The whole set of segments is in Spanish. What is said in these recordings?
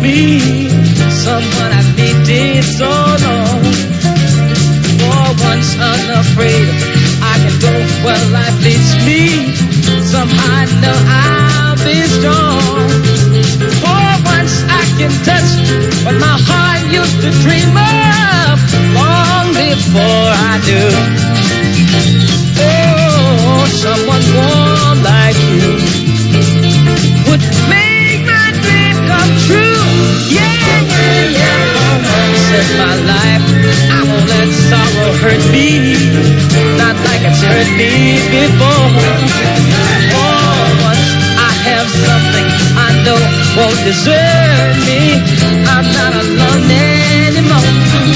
me, someone I needed so long. For once unafraid, I can go where life leads me. Somehow I know I'll be strong. For once I can touch what my heart used to dream of long before I do. Oh, someone warm like you would make my dream come true. Yeah, yeah, yeah. For once in my life, I won't let sorrow hurt me, not like it's hurt me before. For once I have something I know won't desert me. I'm not alone anymore.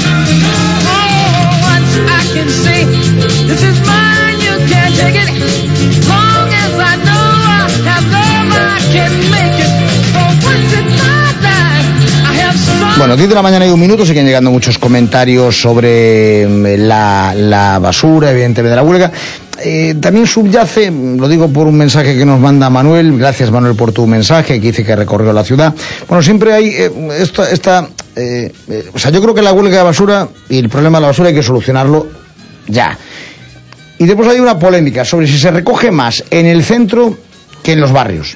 For once I can say, this is mine, you can't take it. Long as I know I have love, I can make it. For once in my life, I have something. Bueno, 10 de la mañana y 1 minuto, siguen llegando muchos comentarios sobre la basura, evidentemente, de la huelga. También subyace, lo digo por un mensaje que nos manda Manuel, gracias Manuel por tu mensaje, que dice que recorrió la ciudad. Bueno, siempre hay o sea, yo creo que la huelga de basura y el problema de la basura hay que solucionarlo ya. Y después hay una polémica sobre si se recoge más en el centro que en los barrios.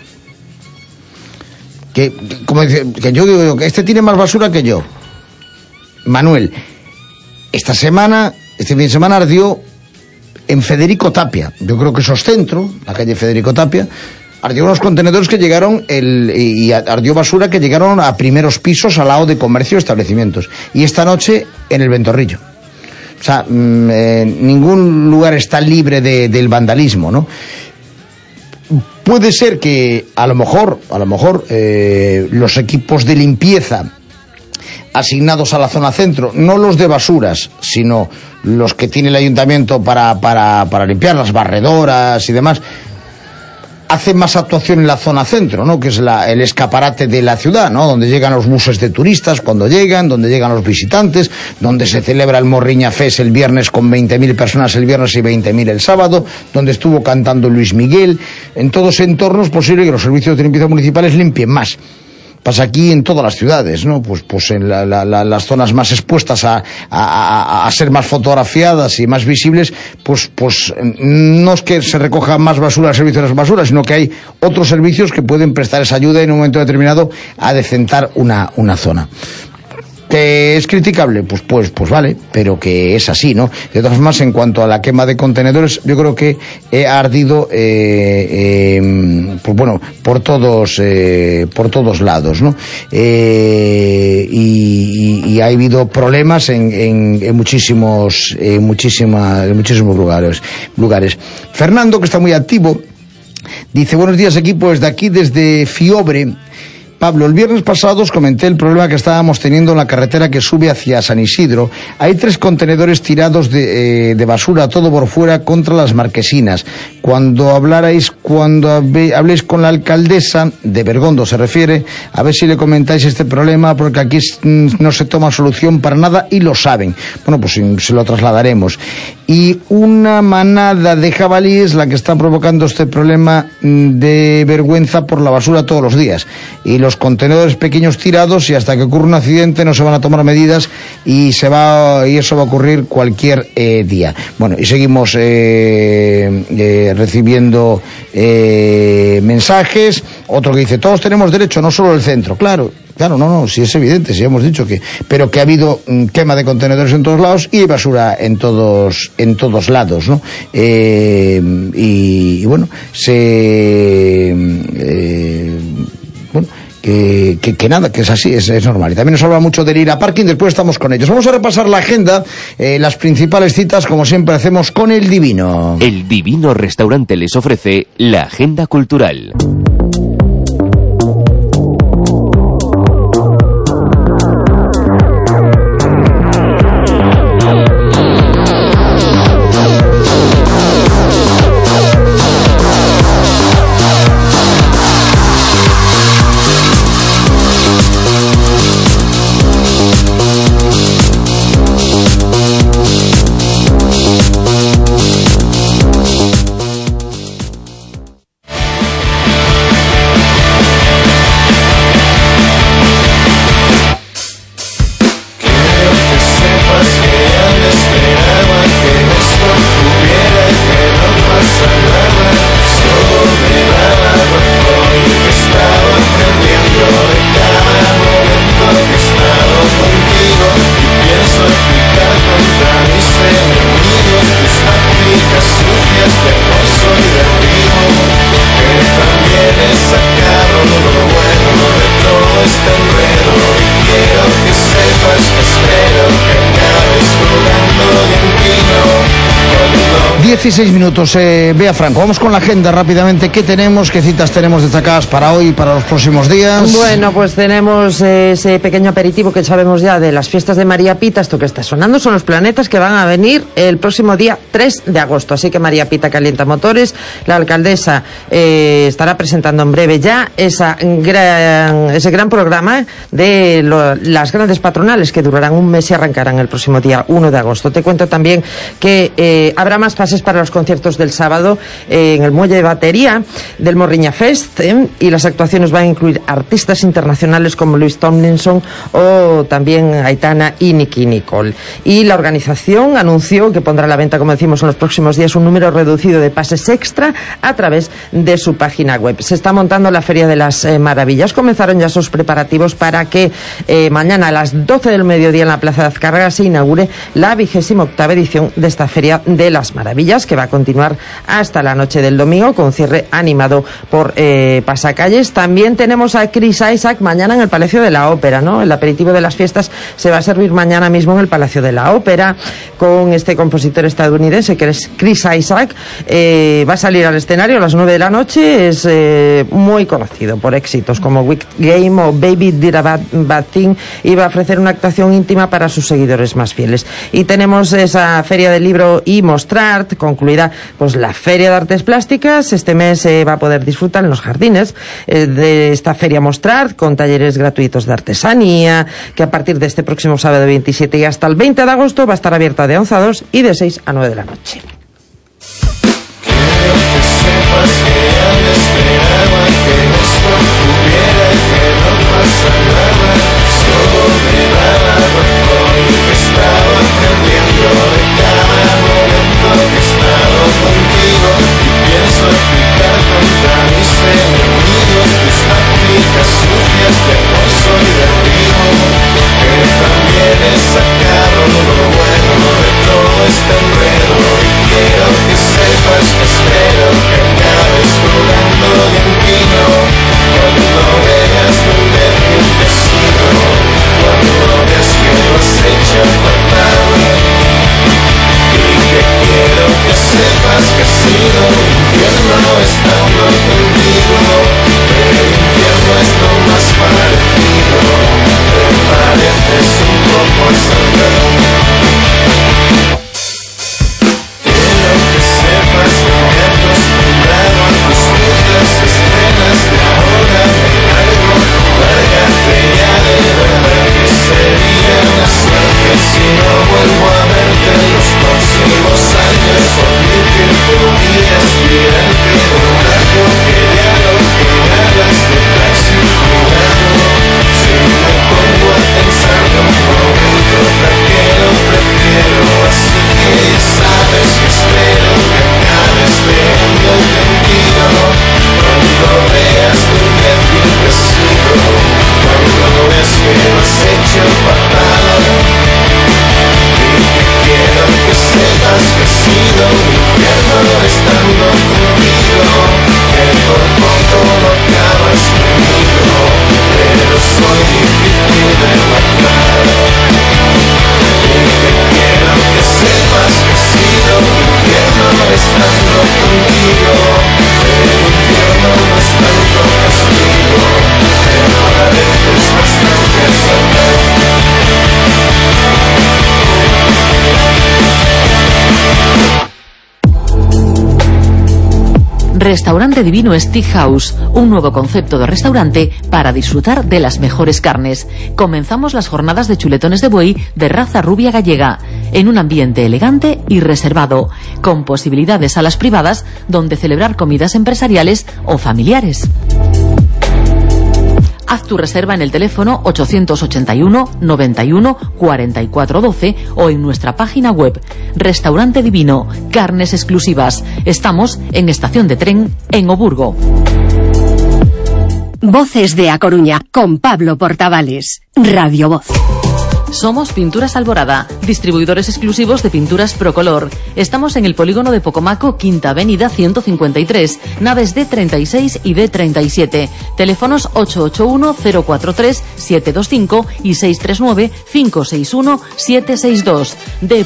Como dice, que yo digo que este tiene más basura que yo. Manuel, este fin de semana ardió en Federico Tapia, yo creo que eso es centro, la calle Federico Tapia, ardió unos contenedores que llegaron, y ardió basura que llegaron a primeros pisos al lado de comercio y establecimientos. Y esta noche en el Ventorrillo. O sea, ningún lugar está libre del vandalismo, ¿no? Puede ser que a lo mejor los equipos de limpieza asignados a la zona centro, no los de basuras, sino los que tiene el ayuntamiento para limpiar, las barredoras y demás, hacen más actuación en la zona centro, ¿no? Que es el escaparate de la ciudad, ¿no? Donde llegan los buses de turistas cuando llegan, donde llegan los visitantes, donde se celebra el Morriña Fest el viernes con 20.000 personas el viernes y 20.000 el sábado, donde estuvo cantando Luis Miguel. En todos esos entornos es posible que los servicios de limpieza municipales limpien más. Pasa aquí en todas las ciudades, ¿no? Pues en las zonas más expuestas a ser más fotografiadas y más visibles, pues no es que se recoja más basura al servicio de las basuras, sino que hay otros servicios que pueden prestar esa ayuda en un momento determinado a decentar una zona. ¿Que es criticable? Pues vale, pero que es así, ¿no? De todas formas, en cuanto a la quema de contenedores, yo creo que ha ardido, pues bueno, por todos lados, ¿no? Y ha habido problemas en muchísimos lugares. Fernando, que está muy activo, dice: buenos días, equipo, desde aquí, desde Fiobre. Pablo, el viernes pasado os comenté el problema que estábamos teniendo en la carretera que sube hacia San Isidro. Hay 3 contenedores tirados de basura, todo por fuera, contra las marquesinas. Cuando habléis con la alcaldesa, de Bergondo se refiere, a ver si le comentáis este problema, porque aquí no se toma solución para nada y lo saben. Bueno, pues se lo trasladaremos. Y una manada de jabalíes la que está provocando este problema de vergüenza por la basura todos los días. Y los contenedores pequeños tirados, y hasta que ocurra un accidente no se van a tomar medidas y eso va a ocurrir cualquier día. Bueno, y seguimos recibiendo mensajes. Otro que dice: todos tenemos derecho, no solo el centro. Claro, no, sí es evidente, sí hemos dicho pero que ha habido quema de contenedores en todos lados y basura en todos lados, ¿no? Y bueno, que nada, que es así, es normal. Y también nos habla mucho del ir a parking, después estamos con ellos. Vamos a repasar la agenda, las principales citas, como siempre hacemos, con El Divino. El Divino Restaurante les ofrece la agenda cultural. 16 minutos. Bea Franco, vamos con la agenda rápidamente. ¿Qué tenemos? ¿Qué citas tenemos destacadas para hoy y para los próximos días? Bueno, pues tenemos ese pequeño aperitivo que sabemos ya de las fiestas de María Pita. Esto que está sonando son los planetas que van a venir el próximo día 3 de agosto. Así que María Pita calienta motores. La alcaldesa estará presentando en breve ya ese gran programa de las grandes patronales que durarán un mes y arrancarán el próximo día 1 de agosto. Te cuento también que habrá más pases para los conciertos del sábado en el Muelle de Batería del Morriña Fest, y las actuaciones van a incluir artistas internacionales como Louis Tomlinson o también Aitana y Nicky Nicole. Y la organización anunció que pondrá a la venta, como decimos, en los próximos días un número reducido de pases extra a través de su página web. Se está montando la Feria de las Maravillas. Comenzaron ya sus preparativos para que mañana a las 12 del mediodía en la Plaza de Azcárraga se inaugure la 28ª edición de esta Feria de las Maravillas, que va a continuar hasta la noche del domingo con cierre animado por pasacalles. También tenemos a Chris Isaak mañana en el Palacio de la Ópera, ¿no? El aperitivo de las fiestas se va a servir mañana mismo en el Palacio de la Ópera con este compositor estadounidense que es Chris Isaak. Va a salir al escenario a las 9 de la noche. Es muy conocido por éxitos como Wicked Game o Baby Did a Bad Thing, y va a ofrecer una actuación íntima para sus seguidores más fieles. Y tenemos esa Feria del Libro y Mostrart, concluida pues la Feria de Artes Plásticas. Este mes va a poder disfrutar en los jardines de esta Feria Mostrart con talleres gratuitos de artesanía, que a partir de este próximo sábado 27 y hasta el 20 de agosto va a estar abierta de 11 a 2 y de 6 a 9 de la noche. Restaurante Divino Steakhouse, un nuevo concepto de restaurante para disfrutar de las mejores carnes. Comenzamos las jornadas de chuletones de buey de raza rubia gallega, en un ambiente elegante y reservado, con posibilidades a las privadas donde celebrar comidas empresariales o familiares. Haz tu reserva en el teléfono 881 91 44 12 o en nuestra página web. Restaurante Divino, carnes exclusivas. Estamos en Estación de Tren, en Oburgo. Voces de A Coruña, con Pablo Portavales. Radio Voz. Somos Pinturas Alborada, distribuidores exclusivos de pinturas Procolor. Estamos en el polígono de Pocomaco, Quinta Avenida 153, naves D36 y D37. Teléfonos 881-043-725 y 639-561-762.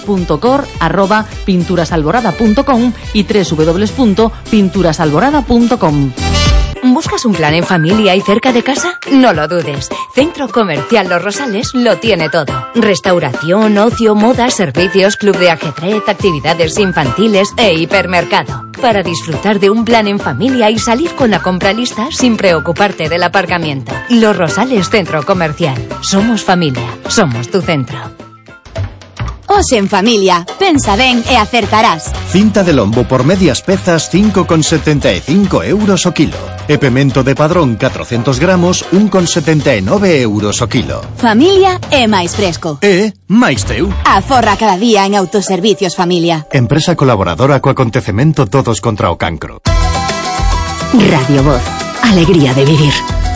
d.cor@pinturasalborada.com y www.pinturasalborada.com. ¿Buscas un plan en familia y cerca de casa? No lo dudes. Centro Comercial Los Rosales lo tiene todo. Restauración, ocio, moda, servicios, club de ajedrez, actividades infantiles e hipermercado. Para disfrutar de un plan en familia y salir con la compra lista sin preocuparte del aparcamiento. Los Rosales Centro Comercial. Somos familia. Somos tu centro. Os en familia, pensa ben e acertarás. Cinta de lombo por medias pezas 5,75 euros o kilo. E pemento de padrón 400 gramos 1,79 euros o kilo. Familia é máis fresco. E máis teu. Aforra cada día en Autoservicios Familia. Empresa colaboradora co acontecemento Todos contra o Cancro. Radio Voz, alegría de vivir.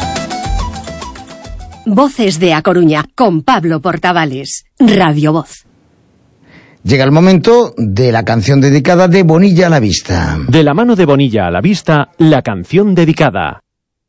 Voces de A Coruña, con Pablo Portavales. Radio Voz. Llega el momento de la canción dedicada de Bonilla a la Vista. De la mano de Bonilla a la Vista, la canción dedicada.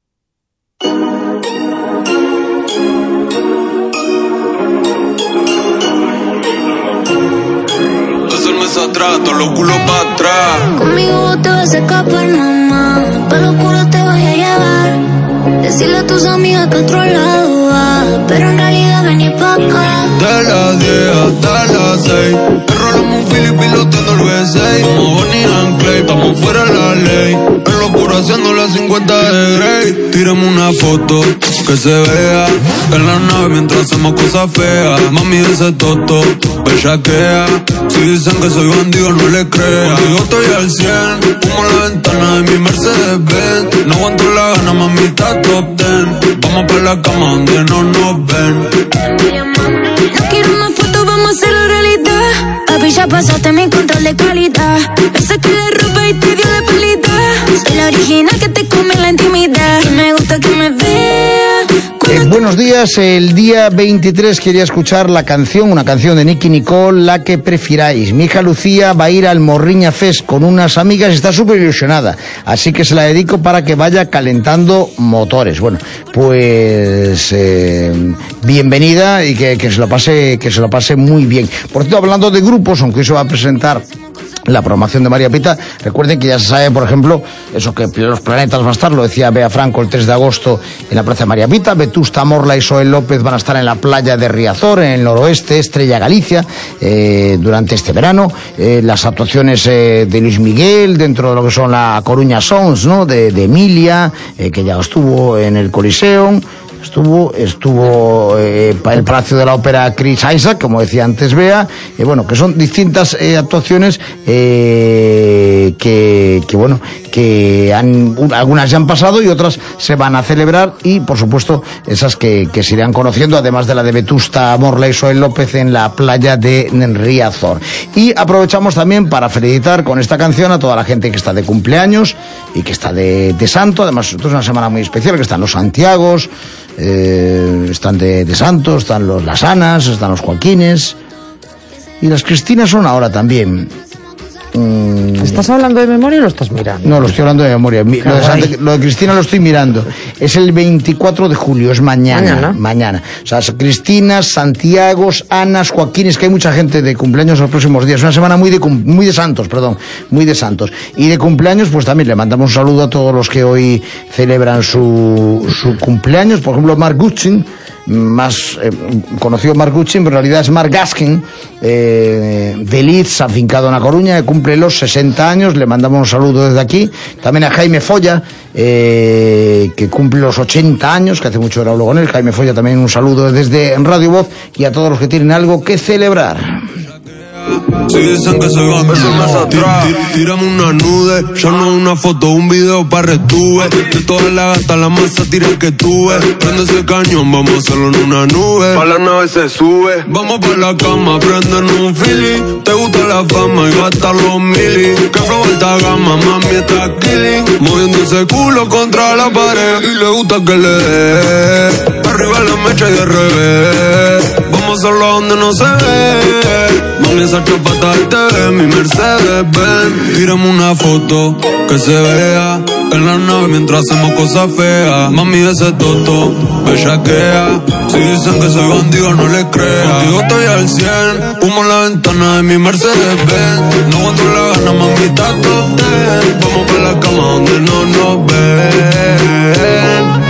Atrás, todos los culos para atrás. Conmigo te vas a escapar, mamá. Para lo oscuro te voy a llevar. Decirle a tus amigas que otro lado va, pero en realidad vení pa' acá. De las 10 hasta las 6 enrolamos un Philip piloteando el V6. Como Bonnie and Clyde, estamos fuera de la ley. En lo oscuro haciendo las 50 de Grey. Tírame una foto que se vea en la nave mientras hacemos cosas feas. Mami, ese toto, bellaquea. Si dicen que soy bandido, no le creas. Contigo estoy al 100, como la ventana de mi Mercedes-Benz. No aguanto la gana, mami, está top 10. Vamos pa' la cama donde no nos ven. No quiero más fotos, vamos a hacerlo realidad. Papi, ya pasaste mi control de calidad. Me saqué la ropa y te dio la pelita. Soy la original que te come la intimidad. Y me gusta que me vea. Buenos días, el día 23 quería escuchar la canción, una canción de Nicky Nicole, La que prefiráis. Mi hija Lucía va a ir al Morriña Fest con unas amigas y está súper ilusionada, así que se la dedico para que vaya calentando motores. Bueno, pues bienvenida y que se lo pase muy bien. Por cierto, hablando de grupos, aunque hoy se va a presentar la programación de María Pita, recuerden que ya se sabe, por ejemplo, eso que Los Planetas va a estar, lo decía Bea Franco, el 3 de agosto en la Plaza de María Pita. Vetusta Morla y Soel López van a estar en la playa de Riazor, en el noroeste, Estrella Galicia, durante este verano. Las actuaciones de Luis Miguel dentro de lo que son la Coruña Sounds, ¿no? de Emilia, que ya estuvo en el Coliseo. Estuvo el Palacio de la Ópera Chris Isaac, como decía antes Bea, bueno, que son distintas actuaciones que algunas ya han pasado y otras se van a celebrar, y por supuesto esas que se irán conociendo, además de la de Vetusta Morla y Soel López en la playa de Riazor. Y aprovechamos también para felicitar con esta canción a toda la gente que está de cumpleaños y que está de santo. Además, esto es una semana muy especial, que están los Santiagos, están de santos, están las Anas, están los Joaquines, y las Cristinas son ahora también. ¿Estás hablando de memoria o lo estás mirando? No, lo estoy hablando de memoria. Lo de Cristina lo estoy mirando. Es el 24 de julio, es mañana. O sea, Cristinas, Santiagos, Anas, Joaquines, que hay mucha gente de cumpleaños los próximos días. Una semana muy de santos. Y de cumpleaños, pues también le mandamos un saludo a todos los que hoy celebran su cumpleaños. Por ejemplo, Mark Gutschin, más conocido Mark Gutschin, pero en realidad es Mark Gaskin, de Leeds, afincado en La Coruña, que cumple los 60 años, le mandamos un saludo desde aquí. También a Jaime Folla, que cumple los 80 años, que hace mucho que no hablo con él. Jaime Folla, también un saludo desde Radio Voz, y a todos los que tienen algo que celebrar. Si dicen que soy bandido, tírame una nude, ya no una foto, un video pa' retuve. De todas las gatas la masa tira que tuve. Prende ese cañón, vamos a hacerlo en una nube. Pa' la nave se sube, vamos pa' la cama, prenden un feeling. Te gusta la fama y gastar los milis. Que flow alta gama, mami está killing. Moviendo ese culo contra la pared y le gusta que le dé. Arriba la mecha y de revés. Vamos Vamos solo donde no se ve. Mami, esa chapata del TV, mi Mercedes Benz. Tírame una foto que se vea en la nave mientras hacemos cosas feas. Mami, ese toto, bellaquea. Si dicen que soy bandido, no les crea. Contigo estoy al 100, humo en la ventana de mi Mercedes Benz. No aguanto la gana, mami, está top 10. Vamos pa' la cama donde no nos ven.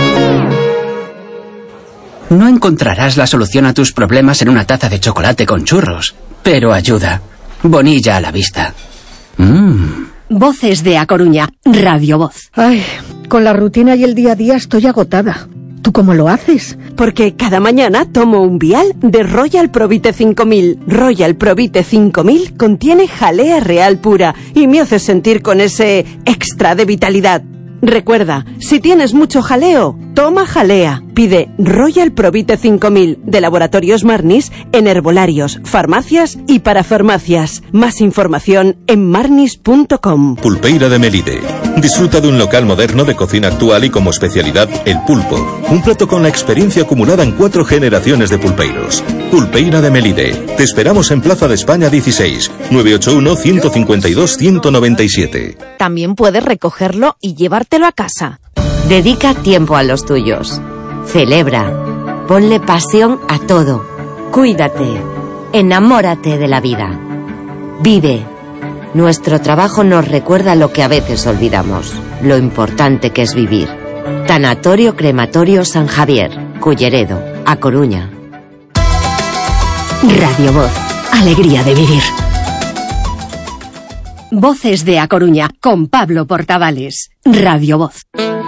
No encontrarás la solución a tus problemas en una taza de chocolate con churros, pero ayuda. Bonilla a la vista. Voces de A Coruña, Radio Voz. Ay, con la rutina y el día a día estoy agotada. ¿Tú cómo lo haces? Porque cada mañana tomo un vial de Royal Provite 5000. Royal Provite 5000 contiene jalea real pura y me hace sentir con ese extra de vitalidad. Recuerda, si tienes mucho jaleo, toma jalea. Pide Royal Provite 5000 de Laboratorios Marnis en herbolarios, farmacias y parafarmacias. Más información en marnis.com. Pulpeira de Melide. Disfruta de un local moderno de cocina actual y como especialidad el pulpo. Un plato con la experiencia acumulada en 4 generaciones de pulpeiros. Pulpeira de Melide. Te esperamos en Plaza de España 16, 981-152-197. También puedes recogerlo y llevártelo a casa. Dedica tiempo a los tuyos. Celebra. Ponle pasión a todo. Cuídate. Enamórate de la vida. Vive. Nuestro trabajo nos recuerda lo que a veces olvidamos, lo importante que es vivir. Tanatorio Crematorio San Javier, Culleredo, A Coruña. Radio Voz, alegría de vivir. Voces de A Coruña, con Pablo Portavales. Radio Voz.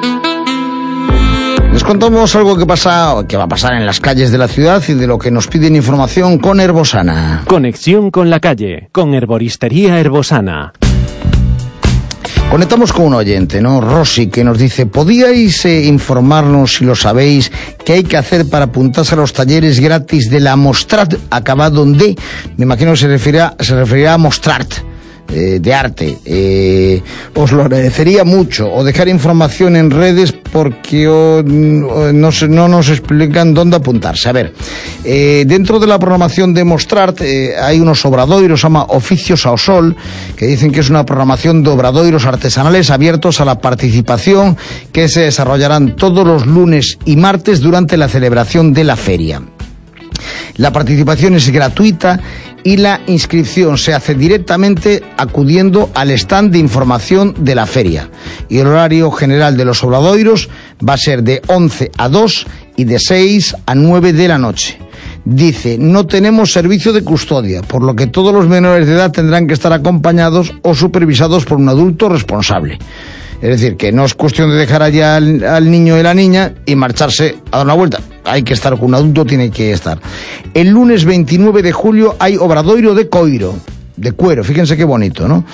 Les contamos algo que va a pasar en las calles de la ciudad y de lo que nos piden información con Herbosana. Conexión con la calle, con Herboristería Herbosana. Conectamos con un oyente, ¿no? Rosy, que nos dice: ¿podíais informarnos, si lo sabéis, qué hay que hacer para apuntarse a los talleres gratis de la Mostrat, acabado en D? Me imagino que se referirá a Mostrat. De arte. Os lo agradecería mucho, o dejar información en redes, porque no nos explican dónde apuntarse. A ver, dentro de la programación de Mostrart hay unos obradoiros, se llama Oficios ao Sol, que dicen que es una programación de obradoiros artesanales abiertos a la participación, que se desarrollarán todos los lunes y martes durante la celebración de la feria. La participación es gratuita y la inscripción se hace directamente acudiendo al stand de información de la feria. Y el horario general de los obradoiros va a ser de 11 a 2 y de 6 a 9 de la noche. Dice: no tenemos servicio de custodia, por lo que todos los menores de edad tendrán que estar acompañados o supervisados por un adulto responsable. Es decir, que no es cuestión de dejar allá al niño y la niña y marcharse a dar una vuelta. Hay que estar con un adulto, tiene que estar. El lunes 29 de julio hay obradoiro de coiro, de cuero, fíjense qué bonito, ¿no?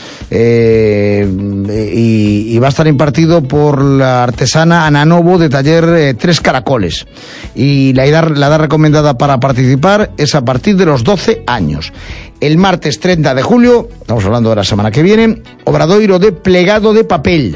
Y va a estar impartido por la artesana Ana Novo, de taller Tres Caracoles. Y la edad recomendada para participar es a partir de los 12 años. El martes 30 de julio, estamos hablando de la semana que viene, obradoiro de plegado de papel.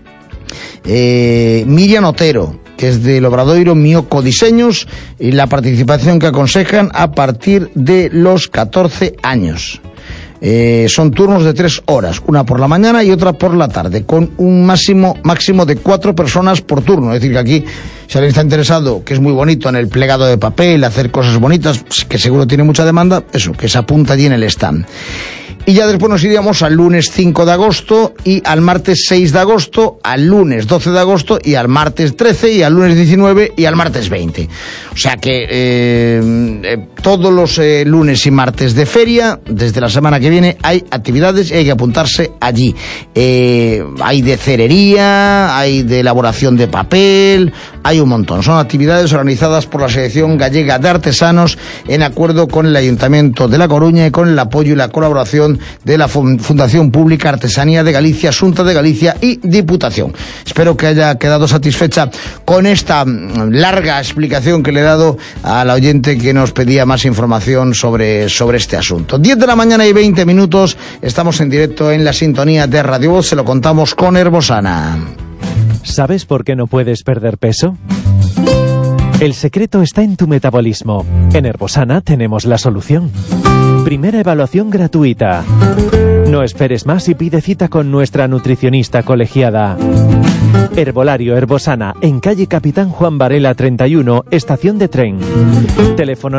Miriam Otero, que es del obradoiro Mioco Diseños, y la participación que aconsejan a partir de los 14 años. Son turnos de 3 horas, una por la mañana y otra por la tarde, con un máximo de 4 personas por turno. Es decir, que aquí, si alguien está interesado, que es muy bonito, en el plegado de papel, hacer cosas bonitas, que seguro tiene mucha demanda, eso, que se apunta allí en el stand. Y ya después nos iríamos al lunes 5 de agosto y al martes 6 de agosto, al lunes 12 de agosto y al martes 13 y al lunes 19 y al martes 20. O sea que todos los lunes y martes de feria, desde la semana que viene, hay actividades y hay que apuntarse allí. Hay de cerería, hay de elaboración de papel, hay un montón. Son actividades organizadas por la Asociación Gallega de Artesanos en acuerdo con el Ayuntamiento de La Coruña y con el apoyo y la colaboración de la Fundación Pública Artesanía de Galicia, Xunta de Galicia y Diputación. Espero que haya quedado satisfecha con esta larga explicación que le he dado al oyente que nos pedía más información sobre este asunto. 10 de la mañana y 20 minutos, estamos en directo en la sintonía de Radio Voz, se lo contamos con Herbosana. ¿Sabes por qué no puedes perder peso? El secreto está en tu metabolismo. En Herbosana tenemos la solución. Primera evaluación gratuita. No esperes más y pide cita con nuestra nutricionista colegiada. Herbolario Herbosana, en calle Capitán Juan Varela 31, estación de tren. Teléfono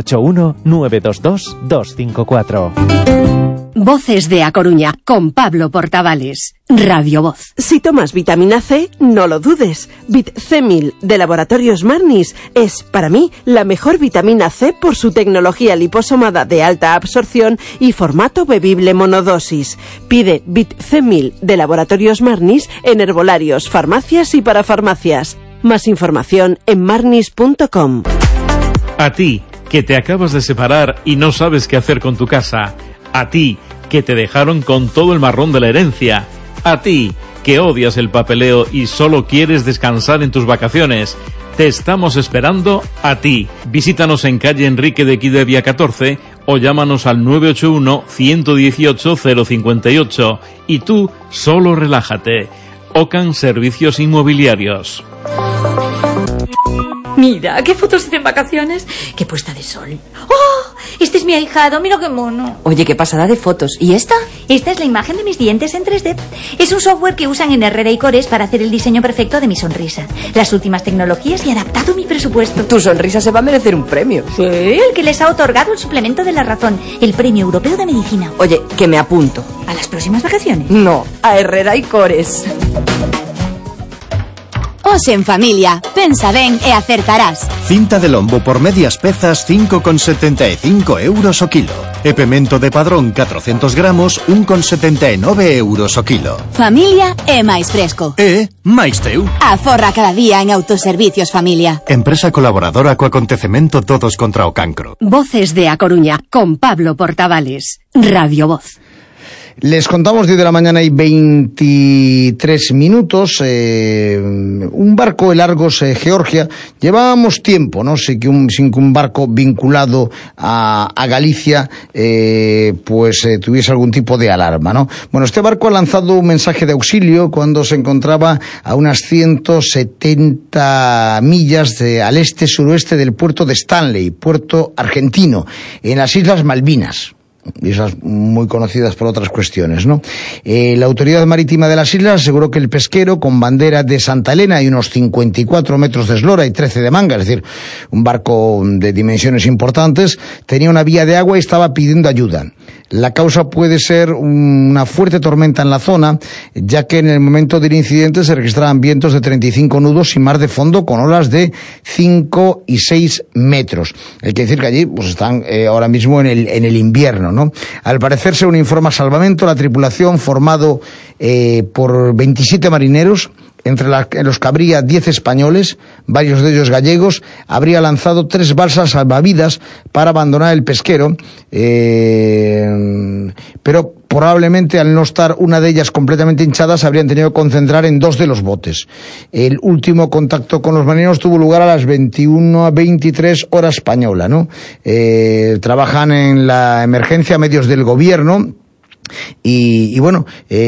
981-922-254. Voces de A Coruña, con Pablo Portavales. Radio Voz. Si tomas vitamina C, no lo dudes. Bit-C-1000 de Laboratorios Marnis es, para mí, la mejor vitamina C por su tecnología liposomada de alta absorción y formato bebible monodosis. Pide Bit-C-1000 de Laboratorios Marnis en herbolarios, farmacias y parafarmacias. Más información en marnis.com. A ti, que te acabas de separar y no sabes qué hacer con tu casa. A ti, que te dejaron con todo el marrón de la herencia. A ti, que odias el papeleo y solo quieres descansar en tus vacaciones. Te estamos esperando a ti. Visítanos en calle Enrique de Quidevia 14 o llámanos al 981-118-058. Y tú, solo relájate. Ocan Servicios Inmobiliarios. Mira, qué fotos de vacaciones, qué puesta de sol. ¡Oh! Este es mi ahijado, mira qué mono. Oye, qué pasada de fotos. ¿Y esta? Esta es la imagen de mis dientes en 3D. Es un software que usan en Herrera y Cores para hacer el diseño perfecto de mi sonrisa. Las últimas tecnologías y adaptado a mi presupuesto. Tu sonrisa se va a merecer un premio. Sí, el que les ha otorgado el suplemento de la razón, el Premio Europeo de Medicina. Oye, que me apunto. ¿A las próximas vacaciones? No, a Herrera y Cores. Os en familia, pensa ben e acertarás. Cinta de lombo por medias pezas 5,75 euros o kilo. E pemento de Padrón 400 gramos 1,79 euros o kilo. Familia é máis fresco. máis teu. Aforra cada día en Autoservicios Familia. Empresa colaboradora co acontecemento Todos contra o Cancro. Voces de A Coruña, con Pablo Portavales. Radio Voz. Les contamos 10 de la mañana y 23 minutos. Un barco, el Argos Georgia. Llevábamos tiempo, ¿no? Sin que un barco vinculado a Galicia tuviese algún tipo de alarma, ¿no? Bueno, este barco ha lanzado un mensaje de auxilio cuando se encontraba a unas 170 millas al este-suroeste del puerto de Stanley, puerto argentino, en las Islas Malvinas. Y esas muy conocidas por otras cuestiones, ¿no? La Autoridad Marítima de las Islas aseguró que el pesquero, con bandera de Santa Elena y unos 54 metros de eslora y 13 de manga, es decir, un barco de dimensiones importantes, tenía una vía de agua y estaba pidiendo ayuda. La causa puede ser una fuerte tormenta en la zona, ya que en el momento del incidente se registraban vientos de 35 nudos y mar de fondo con olas de 5 y 6 metros. Hay que decir que allí pues están ahora mismo en el invierno, ¿no? Al parecer, según informa Salvamento, la tripulación, formado por 27 marineros, entre los que habría 10 españoles, varios de ellos gallegos, habría lanzado 3 balsas salvavidas para abandonar el pesquero, pero probablemente al no estar una de ellas completamente hinchada se habrían tenido que concentrar en 2 de los botes. El último contacto con los marineros tuvo lugar a las 21:23 hora española, ¿no? Trabajan en la emergencia medios del gobierno. Y bueno,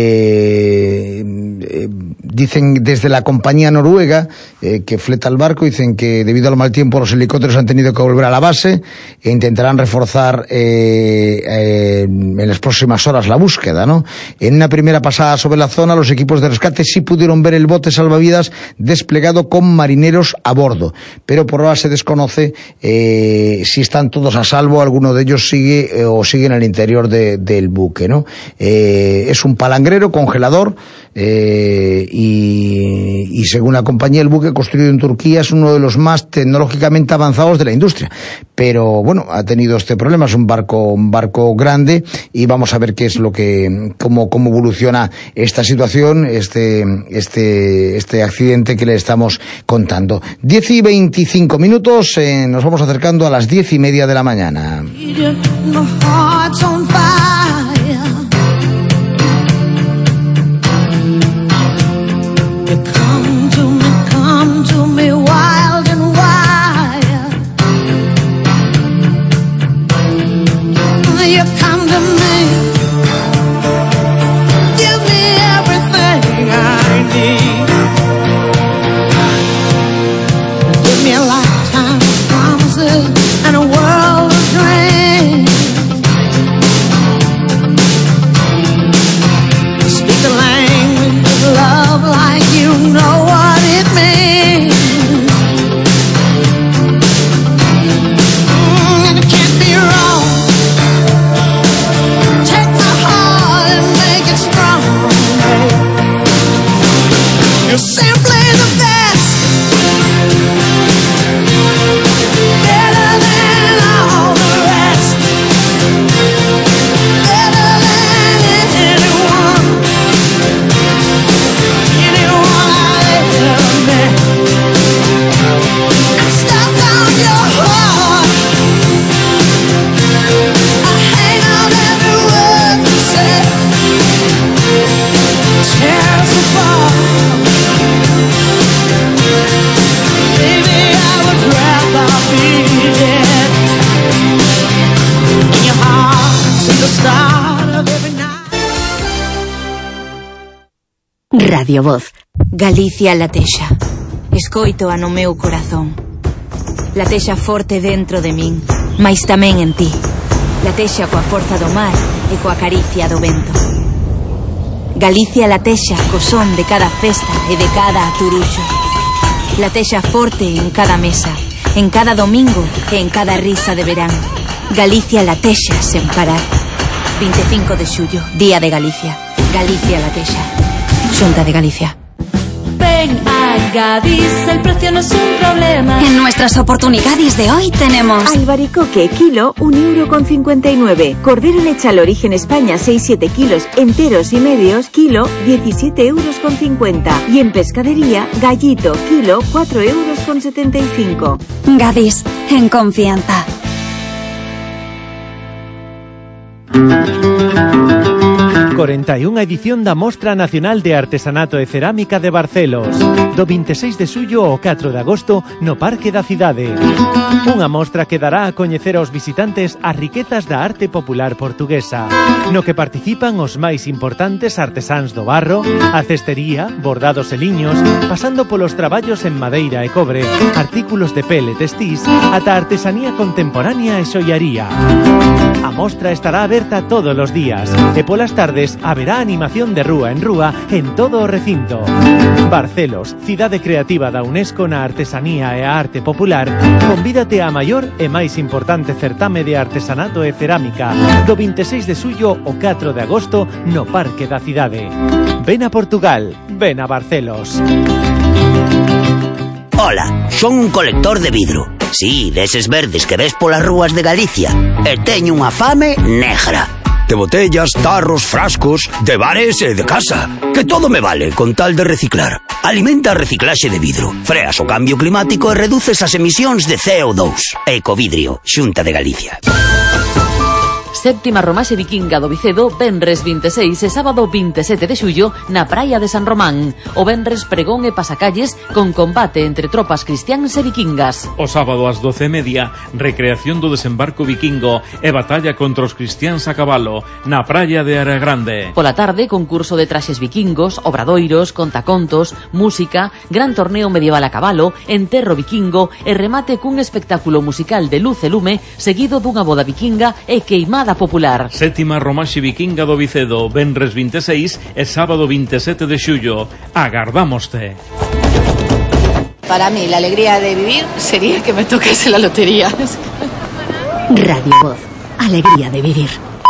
dicen desde la compañía noruega que fleta el barco, dicen que debido al mal tiempo los helicópteros han tenido que volver a la base e intentarán reforzar en las próximas horas la búsqueda, ¿no? En una primera pasada sobre la zona, los equipos de rescate sí pudieron ver el bote salvavidas desplegado con marineros a bordo, pero por ahora se desconoce si están todos a salvo. Alguno de ellos sigue en el interior del buque, ¿no? Es un palangrero congelador y según la compañía, el buque construido en Turquía es uno de los más tecnológicamente avanzados de la industria, pero bueno, ha tenido este problema. Es un barco grande y vamos a ver qué es cómo evoluciona esta situación, este accidente que le estamos contando. 10 y 25 minutos, nos vamos acercando a las 10:30 de la mañana. Come to me wild and wild. You come to me, give me everything I need. Give me life. You're simply the best. Better than all the rest. Better than anyone. Anyone I've ever met. I'm stuck on your heart. I hang on every word you say. Tears apart. Baby, I would rather be dead. In your heart's in the start of every night. Radio Voz. Galicia latexa. Escoito a no meu corazón. Latexa forte dentro de min, mais tamén en ti. Latexa coa forza do mar e coa caricia do vento. Galicia latexa co son de cada festa e de cada aturuxo. Latexa forte en cada mesa, en cada domingo e en cada risa de verán. Galicia latexa sen parar. 25 de xullo, Día de Galicia. Galicia latexa. Xunta de Galicia. Ven a Gadis, el precio no es un problema. En nuestras oportunidades de hoy tenemos albaricoque, kilo, 1,59 €. Cordero lechal origen España, 6-7 kilos, enteros y medios, kilo, 17,50 €. Y en pescadería, gallito, kilo, 4,75 €. Gadis, en confianza. A 41ª edición da Mostra Nacional de Artesanato e Cerámica de Barcelos, do 26 de xullo ao 4 de agosto no Parque da Cidade. Unha mostra que dará a coñecer aos visitantes as riquezas da arte popular portuguesa, no que participan os máis importantes artesáns do barro, a cestería, bordados e liños, pasando polos traballos en madeira e cobre, artículos de pele e textís, ata artesanía contemporánea e xoiaría. A mostra estará aberta todos os días e polas tardes haberá animación de rúa en rúa en todo o recinto. Barcelos, cidade creativa da UNESCO na artesanía e a arte popular, convídate á maior e máis importante certame de artesanato e cerámica do 26 de xullo ao 4 de agosto no Parque da Cidade. Ven a Portugal, ven a Barcelos. Ola, son un colector de vidro. Sí, deses verdes que ves polas rúas de Galicia. E teño unha fame negra. De botellas, tarros, frascos, de bares e de casa. Que todo me vale con tal de reciclar. Alimenta a reciclaxe de vidro. Freas o cambio climático e reduces as emisións de CO2. Ecovidrio, Xunta de Galicia. Séptima Romaxe Vikinga do Vicedo, venres 26 e sábado 27 de xullo na praia de San Román. O venres pregón e pasacalles con combate entre tropas cristiáns e vikingas. O sábado ás 12:30, recreación do desembarco vikingo e batalla contra os cristiáns a cabalo na praia de Área Grande. Pola tarde, concurso de traxes vikingos, obradoiros, contacontos, música, gran torneo medieval a cabalo, enterro vikingo e remate cun espectáculo musical de luz e lume seguido dunha boda vikinga e queimada popular. Sétima Romaxe Vikinga do Vicedo, venres 26 e sábado 27 de xullo. Agardámoste. Para mí, la alegría de vivir sería que me tocase la lotería. Radio Voz, alegría de vivir.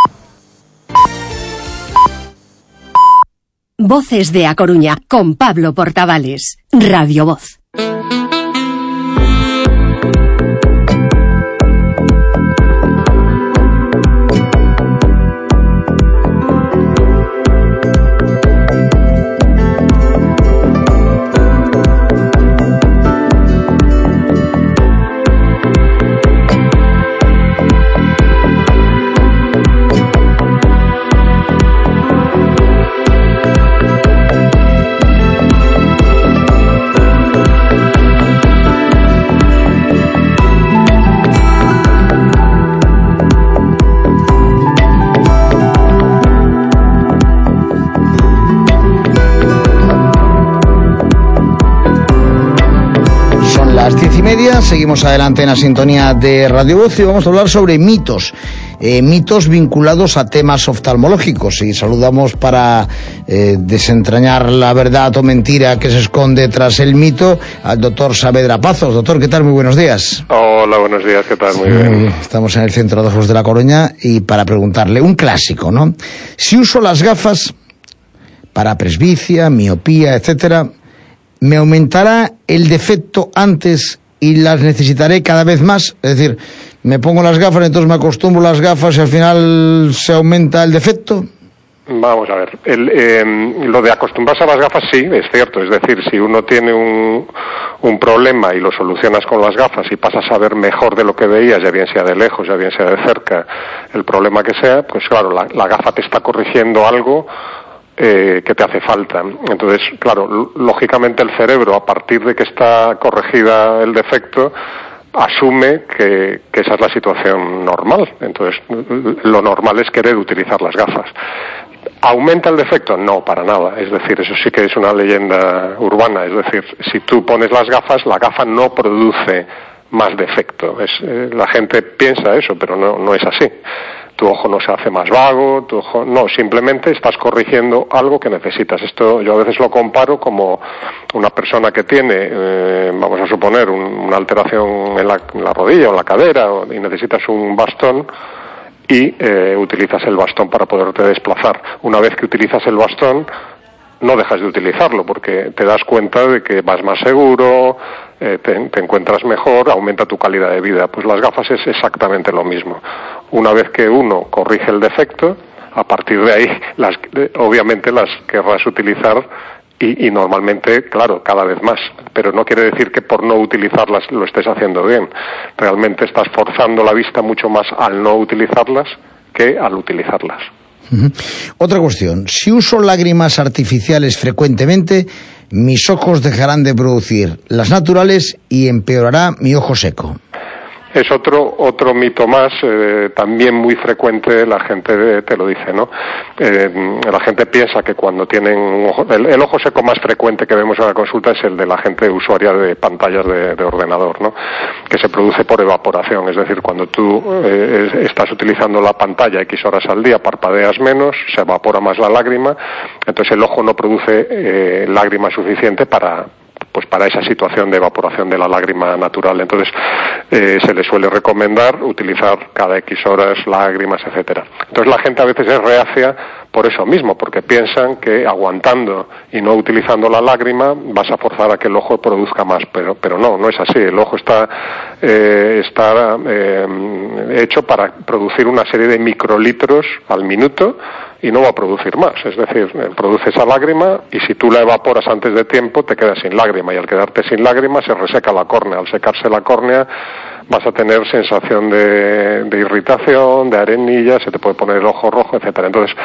Voces de A Coruña, con Pablo Portavales. Radio Voz. Seguimos adelante en la sintonía de Radio Voz y vamos a hablar sobre mitos, mitos vinculados a temas oftalmológicos, y saludamos para desentrañar la verdad o mentira que se esconde tras el mito al doctor Saavedra Pazos. Doctor, ¿qué tal? Muy buenos días. Hola, buenos días, ¿qué tal? Muy bien. Estamos en el Centro de Ojos de La Coruña y para preguntarle un clásico, ¿no? Si uso las gafas para presbicia, miopía, etcétera, ¿me aumentará el defecto antes y las necesitaré cada vez más? Es decir, me pongo las gafas, entonces me acostumbro a las gafas y al final se aumenta el defecto. Vamos a ver, lo de acostumbrarse a las gafas sí, es cierto, es decir, si uno tiene un problema y lo solucionas con las gafas y pasas a ver mejor de lo que veías, ya bien sea de lejos, ya bien sea de cerca, el problema que sea, pues claro, la gafa te está corrigiendo algo que te hace falta. Entonces, claro, lógicamente el cerebro, a partir de que está corregida el defecto, asume que esa es la situación normal. Entonces, lo normal es querer utilizar las gafas. ¿Aumenta el defecto? No, para nada. Es decir, eso sí que es una leyenda urbana. Es decir, si tú pones las gafas, la gafa no produce más defecto. La gente piensa eso, pero no es así. Tu ojo no se hace más vago, no, simplemente estás corrigiendo algo que necesitas. Esto yo a veces lo comparo como una persona que tiene, vamos a suponer, una alteración en la rodilla o en la cadera y necesitas un bastón y utilizas el bastón para poderte desplazar. Una vez que utilizas el bastón, no dejas de utilizarlo porque te das cuenta de que vas más seguro, te encuentras mejor, aumenta tu calidad de vida. Pues las gafas es exactamente lo mismo. Una vez que uno corrige el defecto, a partir de ahí, obviamente las querrás utilizar y normalmente, claro, cada vez más. Pero no quiere decir que por no utilizarlas lo estés haciendo bien. Realmente estás forzando la vista mucho más al no utilizarlas que al utilizarlas. Otra cuestión, si uso lágrimas artificiales frecuentemente, mis ojos dejarán de producir las naturales y empeorará mi ojo seco. Es otro mito más, también muy frecuente, la gente te lo dice, ¿no? La gente piensa que cuando tienen un ojo, el ojo seco más frecuente que vemos en la consulta es el de la gente usuaria de pantallas de ordenador, ¿no? Que se produce por evaporación, es decir, cuando tú estás utilizando la pantalla X horas al día, parpadeas menos, se evapora más la lágrima, entonces el ojo no produce lágrima suficiente para esa situación de evaporación de la lágrima natural. Entonces se le suele recomendar utilizar cada X horas lágrimas, etcétera. Entonces la gente a veces es reacia por eso mismo, porque piensan que aguantando y no utilizando la lágrima vas a forzar a que el ojo produzca más, pero no es así. El ojo está hecho para producir una serie de microlitros al minuto y no va a producir más, es decir, produce esa lágrima y si tú la evaporas antes de tiempo te quedas sin lágrima y al quedarte sin lágrima se reseca la córnea. Al secarse la córnea vas a tener sensación de irritación, de arenilla, se te puede poner el ojo rojo, etcétera. Entonces,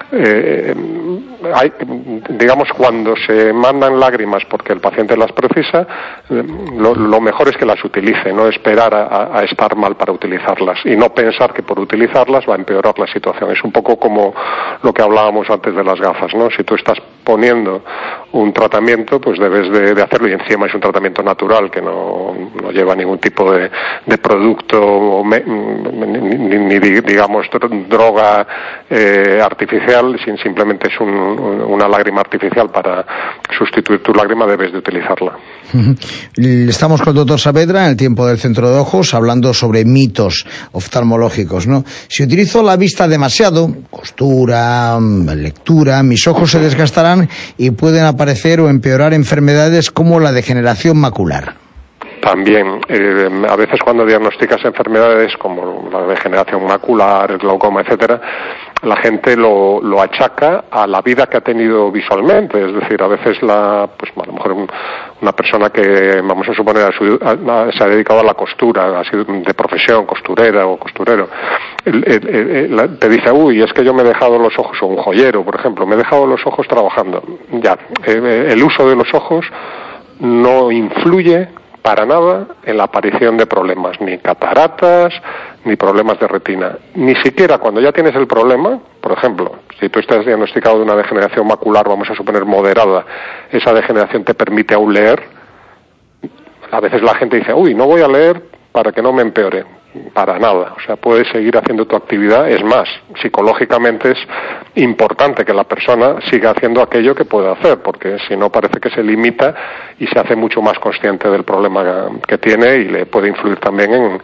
digamos, cuando se mandan lágrimas porque el paciente las precisa, lo mejor es que las utilice, no esperar a estar mal para utilizarlas y no pensar que por utilizarlas va a empeorar la situación. Es un poco como lo que hablábamos antes de las gafas, ¿no? Si tú estás poniendo un tratamiento, pues debes de hacerlo y encima es un tratamiento natural que no lleva ningún tipo de producto ni digamos droga artificial, simplemente es una lágrima artificial para sustituir tu lágrima, debes de utilizarla. Estamos con el doctor Saavedra en el tiempo del Centro de Ojos hablando sobre mitos oftalmológicos, ¿no? Si utilizo la vista demasiado, costura, lectura, mis ojos se desgastarán y pueden aparecer o empeorar enfermedades como la degeneración macular. También, a veces cuando diagnosticas enfermedades como la degeneración macular, el glaucoma, etcétera, la gente lo achaca a la vida que ha tenido visualmente. Es decir, a veces a lo mejor una persona que, vamos a suponer, se ha dedicado a la costura, ha sido de profesión, costurera o costurero, te dice, es que yo me he dejado los ojos, o un joyero, por ejemplo, me he dejado los ojos trabajando. Ya, el uso de los ojos no influye para nada en la aparición de problemas, ni cataratas, ni problemas de retina. Ni siquiera cuando ya tienes el problema, por ejemplo, si tú estás diagnosticado de una degeneración macular, vamos a suponer moderada, esa degeneración te permite aún leer. A veces la gente dice, no voy a leer para que no me empeore. Para nada, o sea, puedes seguir haciendo tu actividad. Es más, psicológicamente es importante que la persona siga haciendo aquello que puede hacer, porque si no parece que se limita y se hace mucho más consciente del problema que tiene y le puede influir también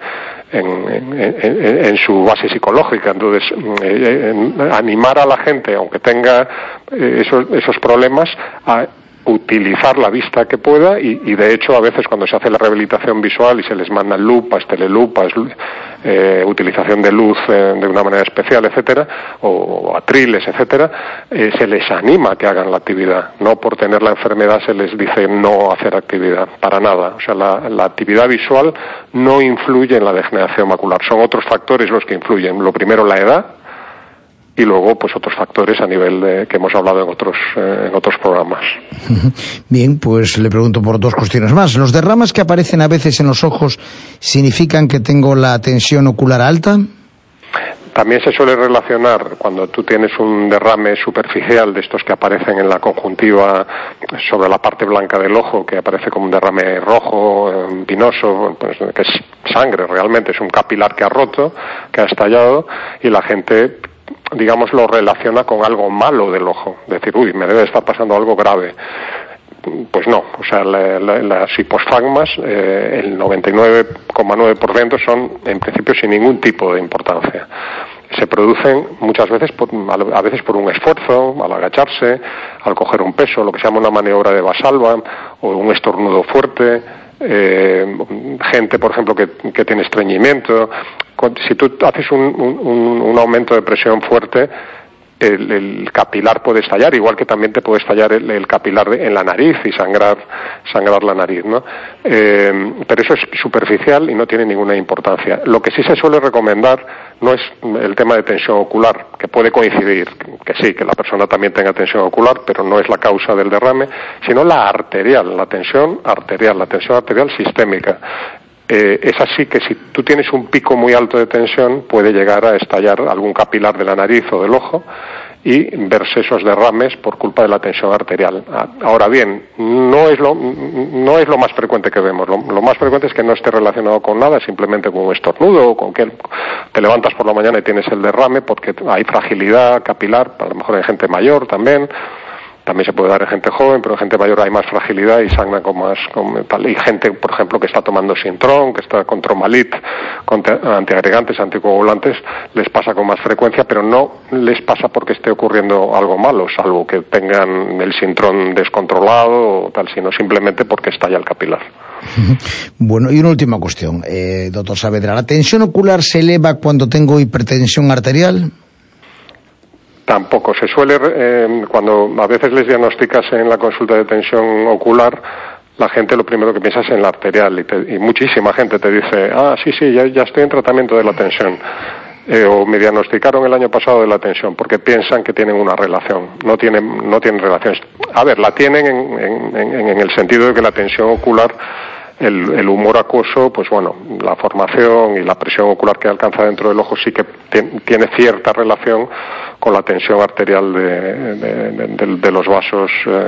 en su base psicológica. Entonces, animar a la gente, aunque tenga esos problemas, a utilizar la vista que pueda y de hecho a veces cuando se hace la rehabilitación visual y se les mandan lupas, telelupas, utilización de luz de una manera especial, etcétera, o atriles, etcétera, se les anima a que hagan la actividad. No por tener la enfermedad se les dice no hacer actividad, para nada. O sea, la actividad visual no influye en la degeneración macular. Son otros factores los que influyen. Lo primero, la edad, y luego pues otros factores a nivel que hemos hablado en otros programas. Bien, pues le pregunto por dos cuestiones más. ¿Los derrames que aparecen a veces en los ojos significan que tengo la tensión ocular alta? También se suele relacionar cuando tú tienes un derrame superficial de estos que aparecen en la conjuntiva sobre la parte blanca del ojo, que aparece como un derrame rojo, vinoso, pues, que es sangre realmente, es un capilar que ha roto, que ha estallado, y la gente, digamos, lo relaciona con algo malo del ojo, decir, uy, me debe estar pasando algo grave. Pues no, o sea, las hiposfagmas, el 99,9% son en principio sin ningún tipo de importancia. Se producen muchas veces, a veces por un esfuerzo, al agacharse, al coger un peso, lo que se llama una maniobra de Valsalva, o un estornudo fuerte, gente, por ejemplo, que tiene estreñimiento. Si tú haces un aumento de presión fuerte, el capilar puede estallar, igual que también te puede estallar el capilar en la nariz y sangrar la nariz, ¿no? Pero eso es superficial y no tiene ninguna importancia. Lo que sí se suele recomendar no es el tema de tensión ocular, que puede coincidir, que sí, que la persona también tenga tensión ocular, pero no es la causa del derrame, sino la arterial, la tensión arterial sistémica. Es así que si tú tienes un pico muy alto de tensión puede llegar a estallar algún capilar de la nariz o del ojo y verse esos derrames por culpa de la tensión arterial. Ahora bien, no es lo más frecuente que vemos. Lo más frecuente es que no esté relacionado con nada, simplemente con un estornudo o con que te levantas por la mañana y tienes el derrame porque hay fragilidad capilar, a lo mejor en gente mayor también. También se puede dar en gente joven, pero en gente mayor hay más fragilidad y sangran con tal. Y gente, por ejemplo, que está tomando Sintrón, que está con Tromalit, con antiagregantes, anticoagulantes, les pasa con más frecuencia, pero no les pasa porque esté ocurriendo algo malo, salvo que tengan el Sintrón descontrolado o tal, sino simplemente porque estalla el capilar. Bueno, y una última cuestión, doctor Saavedra. ¿La tensión ocular se eleva cuando tengo hipertensión arterial? Tampoco. Se suele, cuando a veces les diagnosticas en la consulta de tensión ocular, la gente lo primero que piensa es en la arterial y muchísima gente te dice, sí, ya estoy en tratamiento de la tensión. O me diagnosticaron el año pasado de la tensión, porque piensan que tienen una relación. No tienen relaciones. A ver, la tienen en el sentido de que la tensión ocular, el humor acuoso, pues bueno, la formación y la presión ocular que alcanza dentro del ojo sí que tiene cierta relación con la tensión arterial de los vasos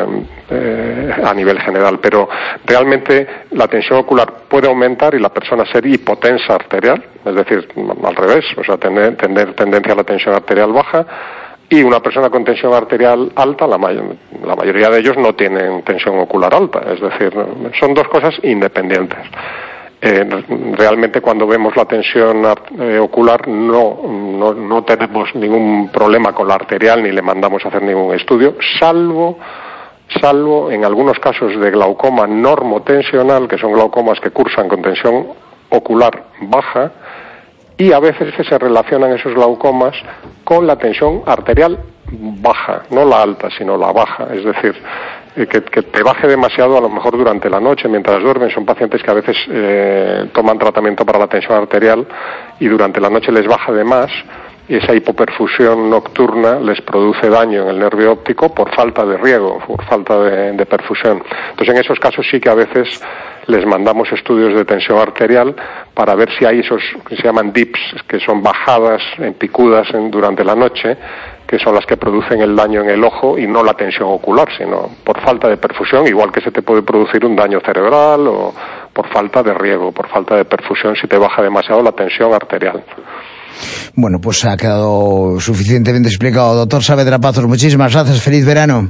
a nivel general, pero realmente la tensión ocular puede aumentar y la persona ser hipotensa arterial, es decir, al revés, o sea, tener tendencia a la tensión arterial baja. Y una persona con tensión arterial alta, la mayoría de ellos no tienen tensión ocular alta, es decir, son dos cosas independientes. Realmente cuando vemos la tensión ocular no tenemos ningún problema con la arterial ni le mandamos a hacer ningún estudio, salvo en algunos casos de glaucoma normotensional, que son glaucomas que cursan con tensión ocular baja, y a veces se relacionan esos glaucomas con la tensión arterial baja, no la alta, sino la baja, es decir, que te baje demasiado a lo mejor durante la noche mientras duermen. Son pacientes que a veces toman tratamiento para la tensión arterial y durante la noche les baja de más y esa hipoperfusión nocturna les produce daño en el nervio óptico por falta de riego, por falta de perfusión. Entonces en esos casos sí que a veces les mandamos estudios de tensión arterial para ver si hay esos que se llaman dips, que son bajadas en picudas durante la noche, que son las que producen el daño en el ojo y no la tensión ocular, sino por falta de perfusión, igual que se te puede producir un daño cerebral o por falta de riego, por falta de perfusión si te baja demasiado la tensión arterial. Bueno, pues ha quedado suficientemente explicado. Doctor Saavedra Pazos, muchísimas gracias. Feliz verano.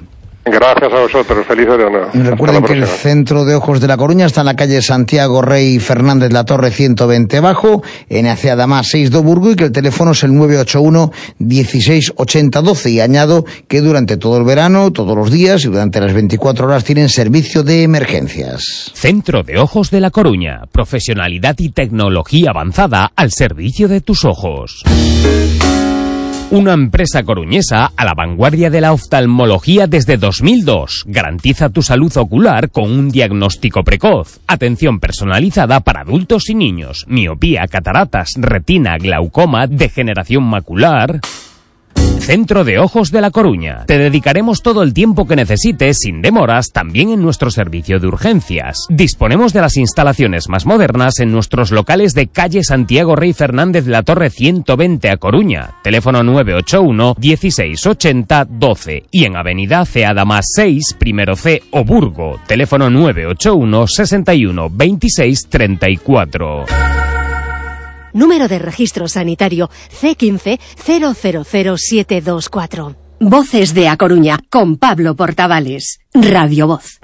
Gracias a vosotros, feliz verano. Recuerden que el Centro de Ojos de La Coruña está en la calle Santiago Rey Fernández La Torre 120 Bajo, en Acea Damas 6 do Burgo, y que el teléfono es el 981 16 80 12. Y añado que durante todo el verano, todos los días y durante las 24 horas tienen servicio de emergencias. Centro de Ojos de La Coruña, profesionalidad y tecnología avanzada al servicio de tus ojos. Una empresa coruñesa a la vanguardia de la oftalmología desde 2002. Garantiza tu salud ocular con un diagnóstico precoz. Atención personalizada para adultos y niños. Miopía, cataratas, retina, glaucoma, degeneración macular. Centro de Ojos de La Coruña. Te dedicaremos todo el tiempo que necesites, sin demoras, también en nuestro servicio de urgencias. Disponemos de las instalaciones más modernas en nuestros locales de calle Santiago Rey Fernández La Torre 120 a Coruña. Teléfono 981 16 80 12. Y en avenida Acea Damas 6, primero C, o Burgo. Teléfono 981 61 26 34. Número de registro sanitario C15 000724. Voces de A Coruña, con Pablo Portavales. Radio Voz.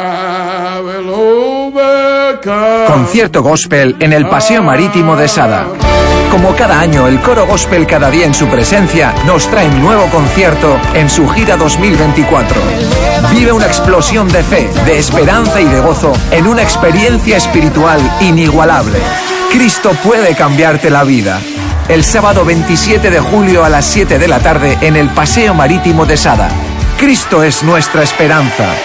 Concierto gospel en el Paseo Marítimo de Sada. Como cada año, el coro gospel Cada Día en su presencia nos trae un nuevo concierto en su gira 2024. Vive una explosión de fe, de esperanza y de gozo en una experiencia espiritual inigualable. Cristo puede cambiarte la vida. El sábado 27 de julio a las 7 de la tarde en el Paseo Marítimo de Sada. Cristo es nuestra esperanza.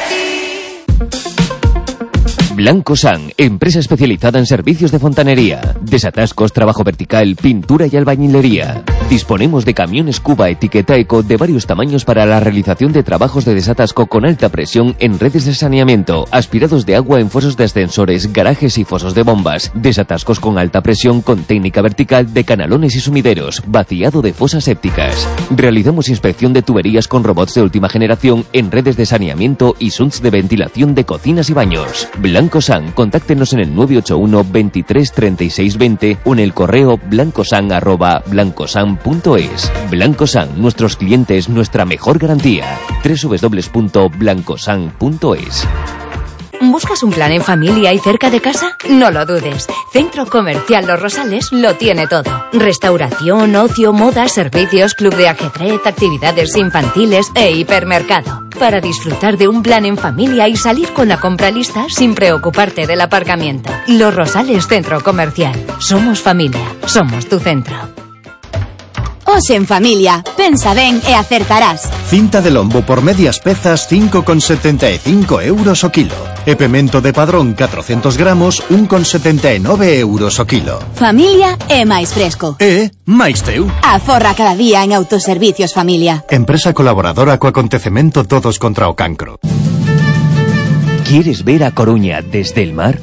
Blanco San, empresa especializada en servicios de fontanería, desatascos, trabajo vertical, pintura y albañilería. Disponemos de camiones Cuba etiqueta eco de varios tamaños para la realización de trabajos de desatasco con alta presión en redes de saneamiento, aspirados de agua en fosos de ascensores, garajes y fosos de bombas, desatascos con alta presión con técnica vertical de canalones y sumideros, vaciado de fosas sépticas. Realizamos inspección de tuberías con robots de última generación en redes de saneamiento y shunts de ventilación de cocinas y baños. Blanco San, contáctenos en el 981 23 36 20 o en el correo blancosan@blancosan.es. Blanco San, nuestros clientes, nuestra mejor garantía. www.blancosan.es. ¿Buscas un plan en familia y cerca de casa? No lo dudes. Centro Comercial Los Rosales lo tiene todo. Restauración, ocio, moda, servicios, club de ajedrez, actividades infantiles e hipermercado. Para disfrutar de un plan en familia y salir con la compra lista sin preocuparte del aparcamiento. Los Rosales Centro Comercial. Somos familia. Somos tu centro. Os en familia, pensa ben e acertarás. Cinta de lombo por medias pezas 5,75 euros o kilo. E pemento de Padrón 400 gramos 1,79 euros o kilo. Familia é máis fresco. máis teu. Aforra cada día en Autoservicios Familia. Empresa colaboradora co acontecemento Todos contra o Cancro. ¿Quieres ver a Coruña desde el mar?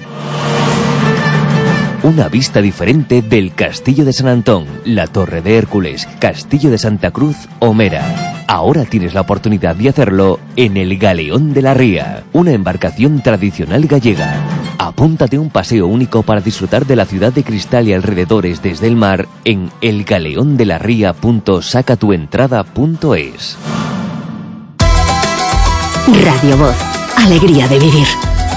Una vista diferente del Castillo de San Antón, la Torre de Hércules, Castillo de Santa Cruz o Mera. Ahora tienes la oportunidad de hacerlo en el Galeón de la Ría, una embarcación tradicional gallega. Apúntate a un paseo único para disfrutar de la ciudad de cristal y alrededores desde el mar en elgaleondelaria.sacatuentrada.es. Radio Voz, alegría de vivir.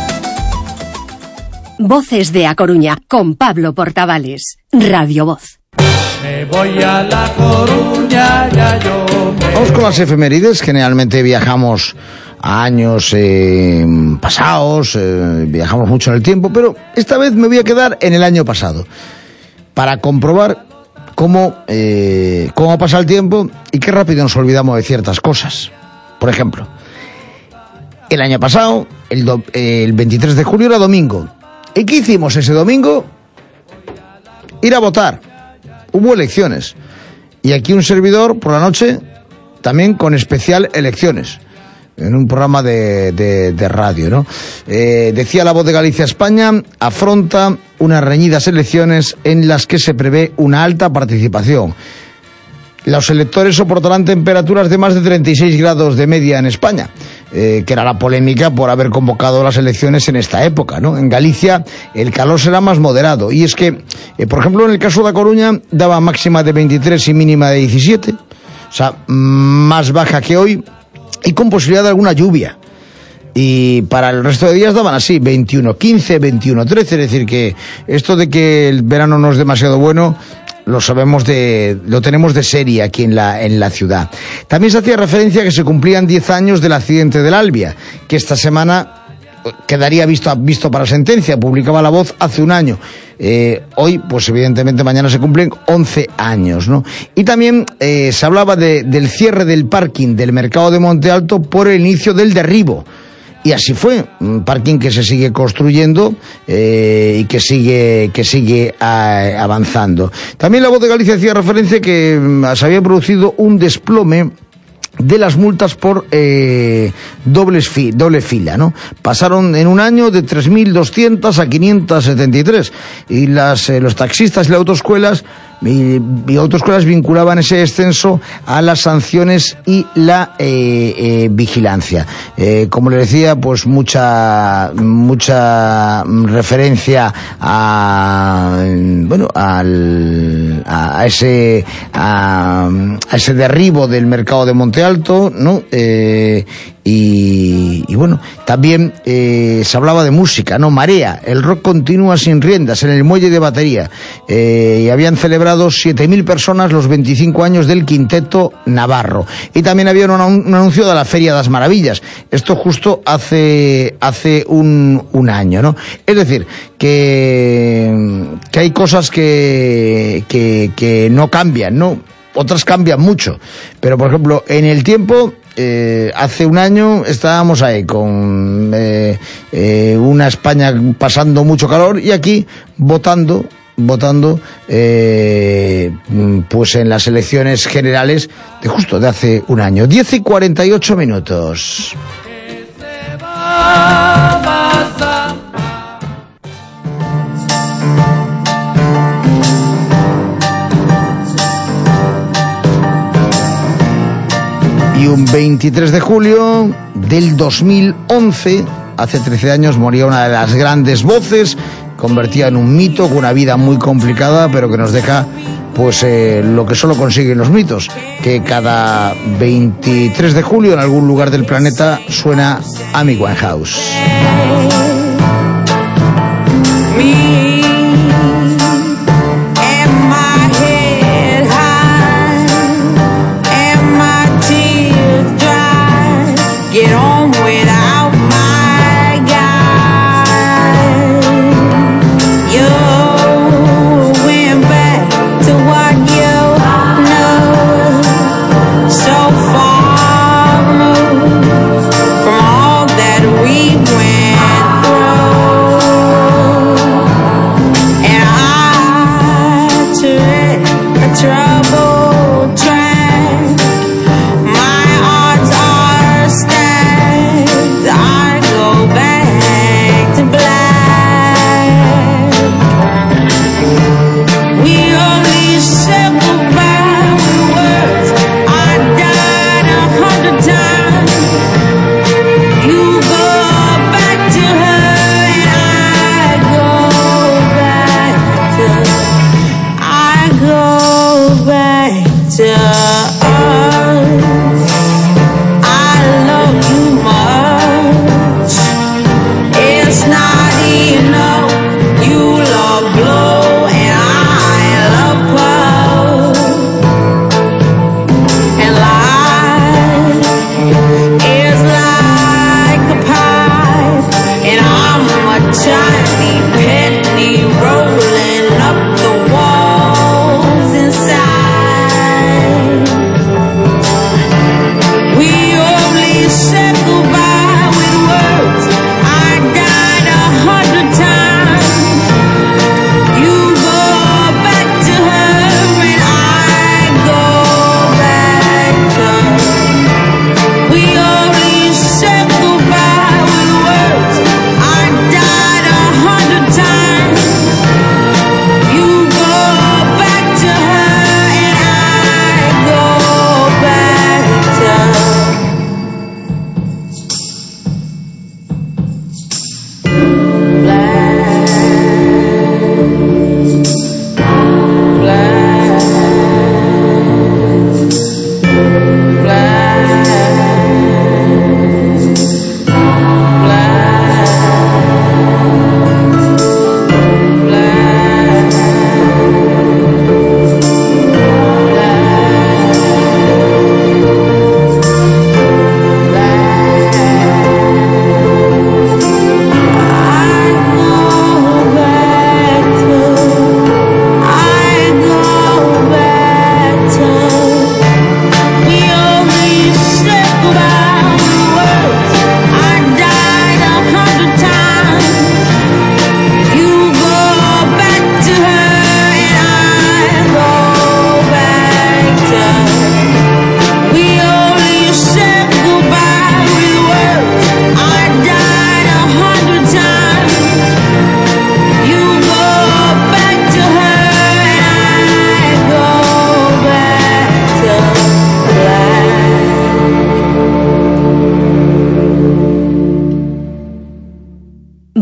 Voces de A Coruña, con Pablo Portavales. Radio Voz. Me voy a La Coruña, ya yo me... Vamos con las efemérides. Generalmente viajamos a años pasados, viajamos mucho en el tiempo, pero esta vez me voy a quedar en el año pasado para comprobar cómo pasa el tiempo y qué rápido nos olvidamos de ciertas cosas. Por ejemplo, el año pasado, el 23 de julio era domingo. ¿Y qué hicimos ese domingo? Ir a votar. Hubo elecciones. Y aquí un servidor por la noche, también con especial elecciones, en un programa de radio, ¿no? Decía La Voz de Galicia España, afronta unas reñidas elecciones en las que se prevé una alta participación. Los electores soportarán temperaturas de más de 36 grados de media en España, que era la polémica por haber convocado las elecciones en esta época, ¿no? En Galicia el calor será más moderado, y es que, por ejemplo, en el caso de A Coruña daba máxima de 23 y mínima de 17, o sea, más baja que hoy, y con posibilidad de alguna lluvia. Y para el resto de días daban así, 21, 15, 21, 13, es decir que esto de que el verano no es demasiado bueno, lo tenemos de serie aquí en la ciudad. También se hacía referencia a que se cumplían 10 años del accidente del Albia, que esta semana quedaría visto para sentencia, publicaba La Voz hace un año. Hoy, pues evidentemente mañana se cumplen 11 años, ¿no? Y también se hablaba del cierre del parking del mercado de Monte Alto por el inicio del derribo. Y así fue, un parking que se sigue construyendo y que sigue avanzando. También La Voz de Galicia hacía referencia que se había producido un desplome de las multas por doble fila, ¿no? Pasaron en un año de 3.200 a 573 y los taxistas y las autoescuelas vinculaban ese descenso a las sanciones y la vigilancia. Como le decía, pues mucha referencia a ese derribo del mercado de Monte Alto, ¿no? Y bueno, también se hablaba de música, ¿no? Marea, el rock continúa sin riendas en el muelle de Batería, y habían celebrado 7.000 personas los 25 años del Quinteto Navarro. Y también había un anuncio de la Feria das Maravillas, esto justo hace un año, ¿no? Es decir, que hay cosas que no cambian, ¿no? Otras cambian mucho, pero por ejemplo, en el tiempo, hace un año estábamos ahí con una España pasando mucho calor y aquí votando pues en las elecciones generales de hace un año. 10:48. Y un 23 de julio del 2011, hace 13 años, moría una de las grandes voces, convertida en un mito, con una vida muy complicada, pero que nos deja pues lo que solo consiguen los mitos, que cada 23 de julio en algún lugar del planeta suena Amy Winehouse. Get on without my guy. You went back to what you know. So far removed from all that we went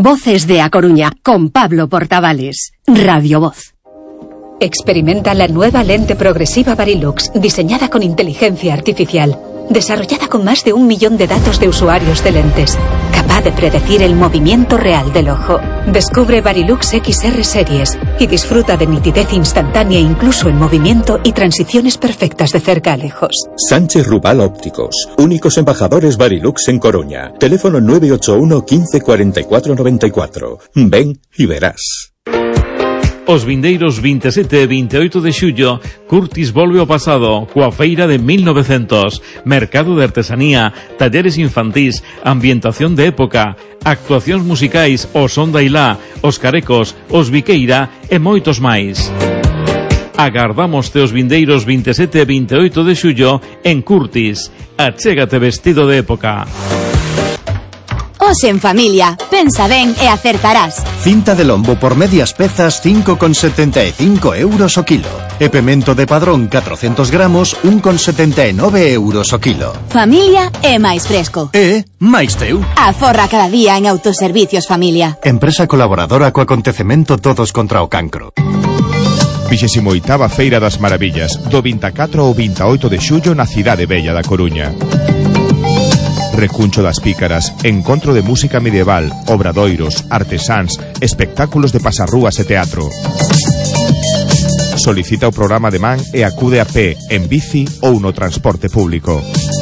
Voces de A Coruña, con Pablo Portavales. Radio Voz. Experimenta la nueva lente progresiva Varilux, diseñada con inteligencia artificial, desarrollada con más de 1 millón de datos de usuarios de lentes, capaz de predecir el movimiento real del ojo. Descubre Varilux XR Series y disfruta de nitidez instantánea incluso en movimiento y transiciones perfectas de cerca a lejos. Sánchez Rubal Ópticos, únicos embajadores Varilux en Coruña. Teléfono 981 15 44 94. Ven y verás. Os vindeiros 27 e 28 de xullo, Curtis volve ao pasado, coa feira de 1900, mercado de artesanía, talleres infantís, ambientación de época, actuacións musicais, o Son da Ilá, os Carecos, os Viqueira e moitos máis. Agardámoste os vindeiros 27 e 28 de xullo en Curtis. Achégate vestido de época. Os en familia, pensa ben e acertarás. Cinta de lombo por medias pezas 5,75 euros o kilo. E pemento de Padrón 400 gramos 1,79 euros o kilo. Familia é máis fresco. E máis teu. Aforra cada día en Autoservicios Familia. Empresa colaboradora co acontecemento Todos contra o Cancro. 28ª Feira das Maravillas, do 24 ao 28 de xullo na cidade bella da Coruña. Recuncho das Pícaras, encontro de música medieval, obradoiros, artesáns, espectáculos de pasarrúas e teatro. Solicita o programa de man e acude a pé, en bici ou no transporte público.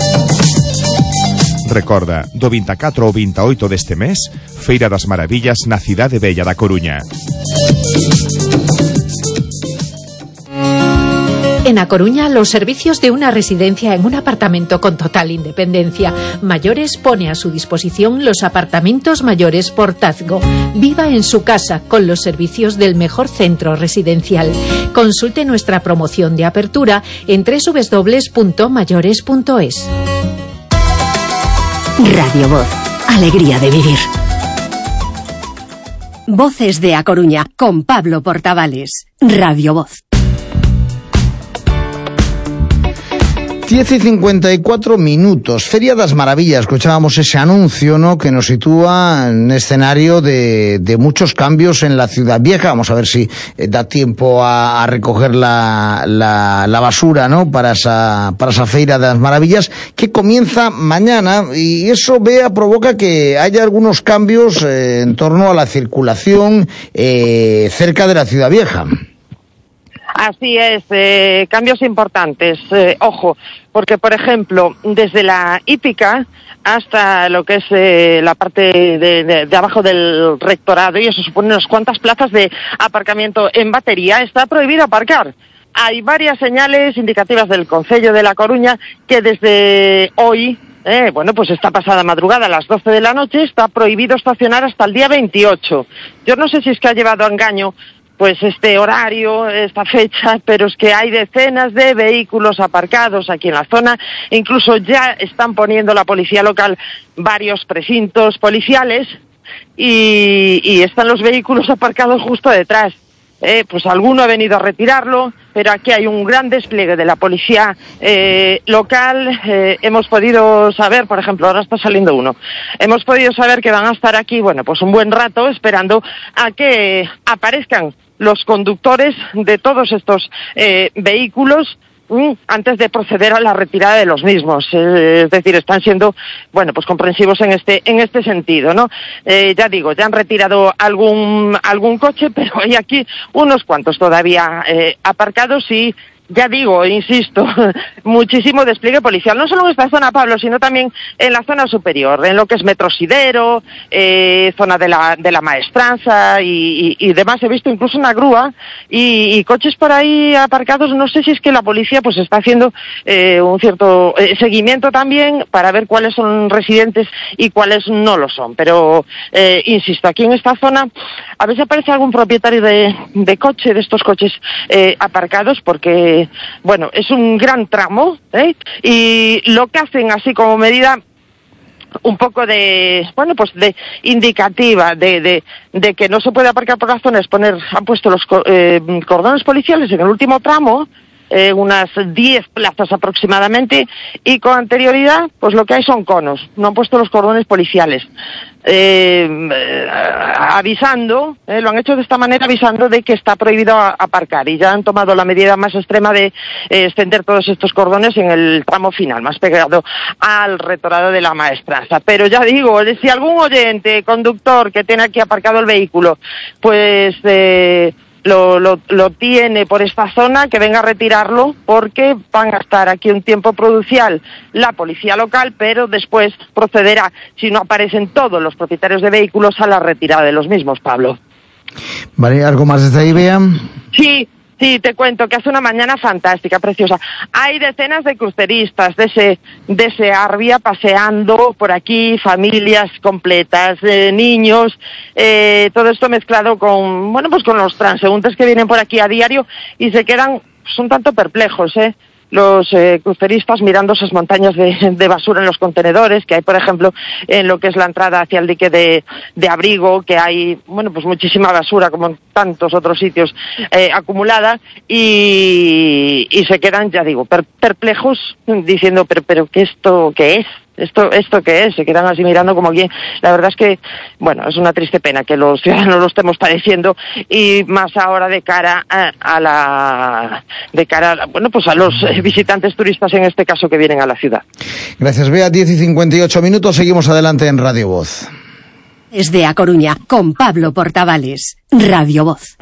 Recorda, do 24 ao 28 deste mes, Feira das Maravillas na cidade bella da Coruña. En A Coruña, los servicios de una residencia en un apartamento con total independencia. Mayores pone a su disposición los apartamentos mayores Portazgo. Viva en su casa con los servicios del mejor centro residencial. Consulte nuestra promoción de apertura en www.mayores.es. Radio Voz. Alegría de vivir. Voces de A Coruña, con Pablo Portavales. Radio Voz. 10:54. Feria das Maravillas. Escuchábamos ese anuncio, ¿no?, que nos sitúa en un escenario de muchos cambios en la ciudad vieja. Vamos a ver si da tiempo a recoger la basura, ¿no?, para esa Feira das Maravillas, que comienza mañana, y eso provoca que haya algunos cambios en torno a la circulación cerca de la ciudad vieja. Así es, cambios importantes. Ojo, porque, por ejemplo, desde la hípica hasta lo que es la parte de abajo del rectorado, y eso supone unas cuantas plazas de aparcamiento en batería, está prohibido aparcar. Hay varias señales indicativas del Concello de La Coruña que desde hoy, pues esta pasada madrugada a las 12 de la noche, está prohibido estacionar hasta el día 28. Yo no sé si es que ha llevado a engaño pues este horario, esta fecha, pero es que hay decenas de vehículos aparcados aquí en la zona. Incluso ya están poniendo la policía local varios precintos policiales y están los vehículos aparcados justo detrás. Pues alguno ha venido a retirarlo, pero aquí hay un gran despliegue de la policía local. Hemos podido saber, por ejemplo, ahora está saliendo uno, hemos podido saber que van a estar aquí, pues un buen rato esperando a que aparezcan los conductores de todos estos vehículos antes de proceder a la retirada de los mismos. Es decir, están siendo, pues comprensivos en este sentido, ¿no? Ya digo, ya han retirado algún coche, pero hay aquí unos cuantos todavía aparcados y, ya digo, insisto, muchísimo despliegue policial, no solo en esta zona, Pablo, sino también en la zona superior, en lo que es Metrosidero, zona de la Maestranza y demás. He visto incluso una grúa y coches por ahí aparcados. No sé si es que la policía pues está haciendo un cierto seguimiento también para ver cuáles son residentes y cuáles no lo son. Pero, insisto, aquí en esta zona a veces aparece algún propietario de coche, de estos coches aparcados, porque es un gran tramo, y lo que hacen así como medida un poco de indicativa de que no se puede aparcar por la zona es han puesto los cordones policiales en el último tramo, unas 10 plazas aproximadamente, y con anterioridad pues lo que hay son conos, no han puesto los cordones policiales. avisando, lo han hecho de esta manera avisando de que está prohibido aparcar, y ya han tomado la medida más extrema de extender todos estos cordones en el tramo final, más pegado al retorado de la Maestranza. Pero ya digo, si algún oyente, conductor que tiene aquí aparcado el vehículo, pues lo tiene por esta zona, que venga a retirarlo, porque van a estar aquí un tiempo prudencial la policía local, pero después procederá, si no aparecen todos los propietarios de vehículos, a la retirada de los mismos, Pablo. Vale, ¿algo más desde ahí, Bea? Sí, te cuento que hace una mañana fantástica, preciosa. Hay decenas de cruceristas de ese Arbia paseando por aquí, familias completas, niños, todo esto mezclado con, bueno, pues con los transeúntes que vienen por aquí a diario y se quedan, son tanto perplejos, los cruceristas mirando esas montañas de basura en los contenedores que hay, por ejemplo, en lo que es la entrada hacia el dique de Abrigo, que hay, bueno, pues muchísima basura, como en tantos otros sitios, acumulada, y se quedan, ya digo, perplejos, diciendo, pero ¿esto qué es? ¿Esto qué es? Se quedan así mirando como quien... La verdad es que, bueno, es una triste pena que los ciudadanos lo estemos padeciendo, y más ahora de cara a bueno, pues a los visitantes turistas, en este caso, que vienen a la ciudad. Gracias, Bea. 10:58, seguimos adelante en Radio Voz. Desde A Coruña, con Pablo Portavales, Radio Voz.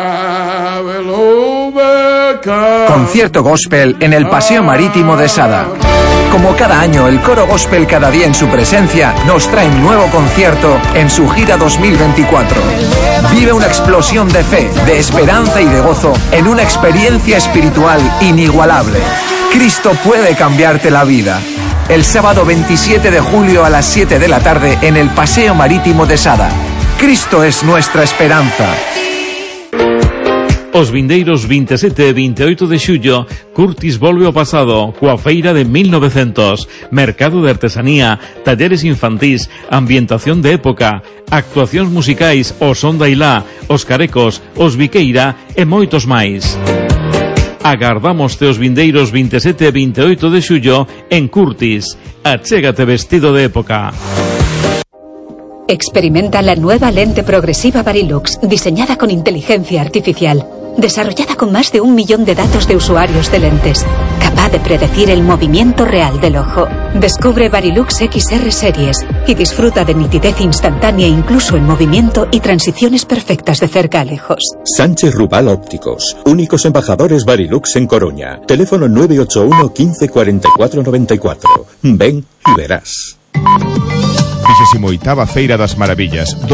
Concierto gospel en el Paseo Marítimo de Sada. Como cada año, el coro gospel Cada Día en su Presencia nos trae un nuevo concierto en su gira 2024. Vive una explosión de fe, de esperanza y de gozo en una experiencia espiritual inigualable. Cristo puede cambiarte la vida. El sábado 27 de julio a las 7 de la tarde en el Paseo Marítimo de Sada. Cristo es nuestra esperanza. Os vindeiros 27 e 28 de xullo, Curtis volve ao pasado, coa feira de 1900, mercado de artesanía, talleres infantís, ambientación de época, actuacións musicais, o son da Ilá, os carecos, os Viqueira e moitos máis. Agardamos os vindeiros 27 e 28 de xullo en Curtis. Achégate vestido de época. Experimenta la nueva lente progresiva Varilux, diseñada con inteligencia artificial, desarrollada con más de 1 millón de datos de usuarios de lentes, capaz de predecir el movimiento real del ojo. Descubre Varilux XR Series y disfruta de nitidez instantánea incluso en movimiento y transiciones perfectas de cerca a lejos. Sánchez Rubal Ópticos, únicos embajadores Varilux en Coruña. Teléfono 981 15 44 94. Ven y verás. 28ª Feira das Maravillas.